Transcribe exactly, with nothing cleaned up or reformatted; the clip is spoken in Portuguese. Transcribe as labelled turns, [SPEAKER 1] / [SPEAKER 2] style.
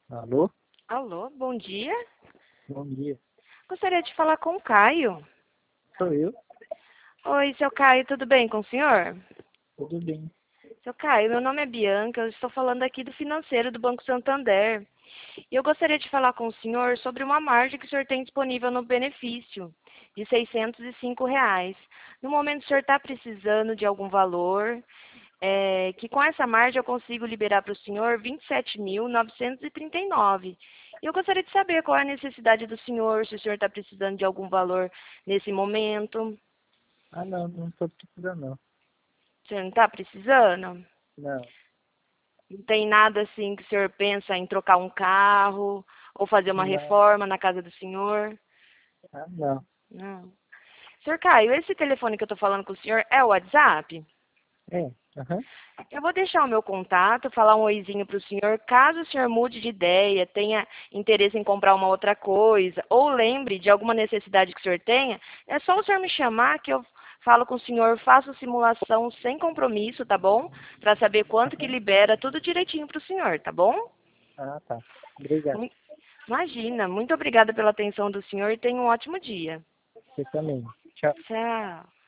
[SPEAKER 1] Alô?
[SPEAKER 2] Alô, bom dia.
[SPEAKER 1] Bom dia.
[SPEAKER 2] Gostaria de falar com o Caio.
[SPEAKER 1] Sou eu.
[SPEAKER 2] Oi, seu Caio, tudo bem com o senhor?
[SPEAKER 1] Tudo bem.
[SPEAKER 2] Seu Caio, meu nome é Bianca, eu estou falando aqui do financeiro do Banco Santander. E eu gostaria de falar com o senhor sobre uma margem que o senhor tem disponível no benefício, de seiscentos e cinco reais. No momento, o senhor está precisando de algum valor, é, que com essa margem eu consigo liberar para o senhor vinte e sete mil novecentos e trinta e nove. E eu gostaria de saber qual é a necessidade do senhor, se o senhor está precisando de algum valor nesse momento.
[SPEAKER 1] Ah, não, não estou precisando, não.
[SPEAKER 2] O senhor não está precisando?
[SPEAKER 1] Não.
[SPEAKER 2] Não tem nada assim que o senhor pensa em trocar um carro ou fazer uma
[SPEAKER 1] Não.
[SPEAKER 2] reforma na casa do senhor?
[SPEAKER 1] Ah, não.
[SPEAKER 2] Não. Senhor Caio, esse telefone que eu estou falando com o senhor é o WhatsApp?
[SPEAKER 1] É, aham.
[SPEAKER 2] Eu vou deixar o meu contato, falar um oizinho para o senhor. Caso o senhor mude de ideia, tenha interesse em comprar uma outra coisa, ou lembre de alguma necessidade que o senhor tenha, é só o senhor me chamar que eu falo com o senhor, faço simulação sem compromisso, tá bom? Para saber quanto que
[SPEAKER 1] Aham.
[SPEAKER 2] libera, tudo direitinho para o senhor, tá bom?
[SPEAKER 1] Ah, tá. Obrigado.
[SPEAKER 2] Mu- Imagina, muito obrigada pela atenção do senhor e tenha um ótimo dia.
[SPEAKER 1] Você também. Tchau.
[SPEAKER 2] Tchau.